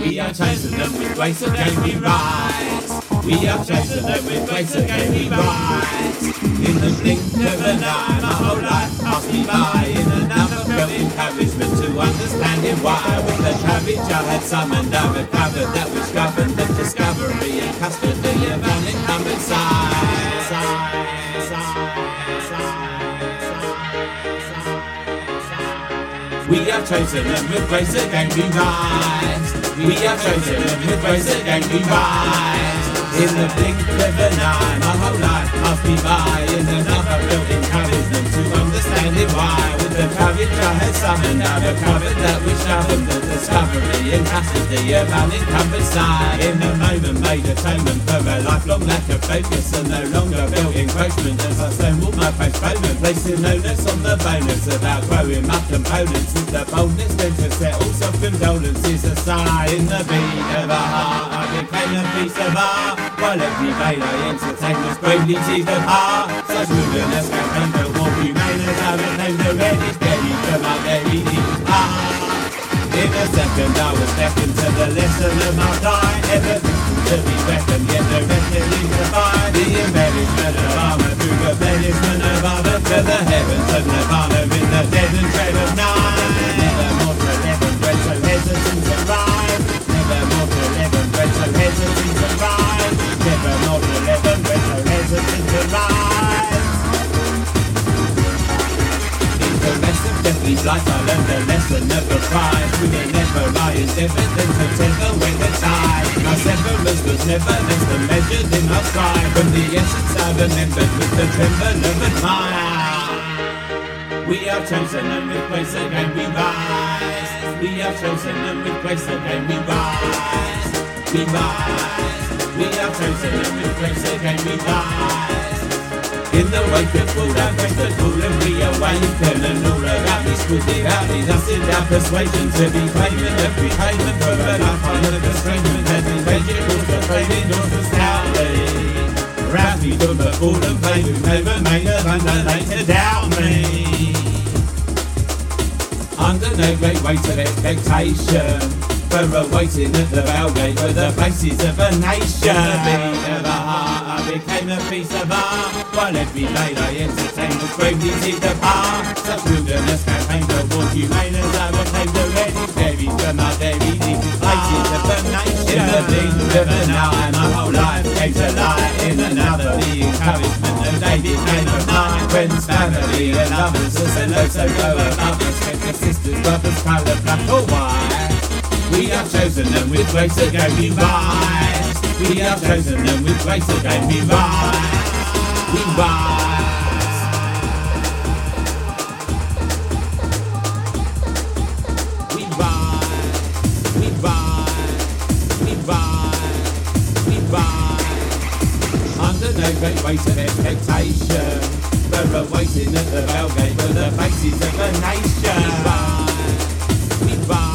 We are chosen and with grace again we rise. We are chosen and with grace again we rise. In the blink of an eye, my whole life passed me by. In another felt encouragement to understanding why. With the courage I had summoned, I recovered that which governed the discovery and custody of unencumbered We are chosen and with grace again we rise. We are chosen and with grace again we rise. In the blink of an eye, my whole life passed me by. In another built encouragement to understanding why. With the courage I had summoned, I recovered that which governed the discovery and custody of unencumbered sight. In a moment made atonement for a lifelong lack of focus and no longer built encroachment as I stonewalled my postponement, placing no notes on the bonus about growing my components with the boldness then to set all self-condolences aside. In the beat of a heart I became a piece of art, while every day I entertain was bravely teased apart. Such wilderness campaign built more humane as I became the reddish berry for my very deep heart. In a second I was destined to the lesson of my time, ever to be reckoned, yet the reckoning to find the embellishment of armour through the embellishment of armour to the heavens of nirvana in the dead and dread of night. Never more to leaven, bread so hesitant to rhyme. Never more to leaven, bread so hesitant to rhyme. Never more to leaven, bread so hesitant to rhyme. The rest of Jeffrey's life I learned the lesson of the pride. Through the never I is evidence of tether with the tide. My severance was never less than measured in my stride. From the essence I remembered with the tremble of admire. We are chosen and with grace again we rise. We are chosen and with grace again we rise. We rise. We are chosen and with grace again we rise. In the wake of fall down, grace the cool and reawaken. And all around me screwed devoutly, thus in our persuasion to be claiming every payment for a lifetime of estrangement. And in vegetables to framing doors to stoutly rouse me from the fallen flame who may remain abundant to doubt me. Under no great weight of expectation, for awaiting at the rail gate were the faces of a nation. The beat of a heart, I became a piece of art, while every day I entertained was bravely teased apart. Such wilderness campaign for more humane as I became the reddish berry from my very deepest places of the nation. In the blink of an eye, my whole life came to light. In another, the encouragement of David came of mine. Friends, family and others, as the low so go above us, the sisters, brothers, colour, black or white. We are chosen and with grace again we rise. We are chosen and with grace again we rise. We rise. We rise. We rise. We rise. We rise. Under no great weight of expectation, for awaiting at the rail gate were the faces of a nation. We rise. We rise.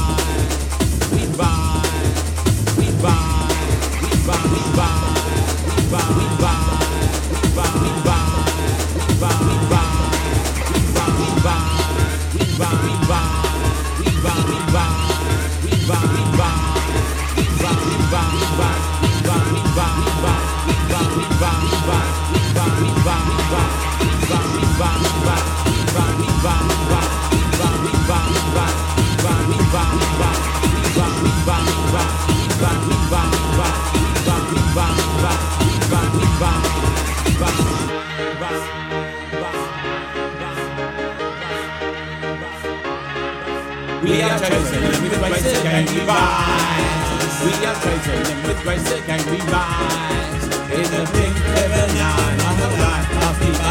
We are chosen and with grace again we rise. We are chosen and with grace again we rise. In the blink of an eye, my whole life passed me by.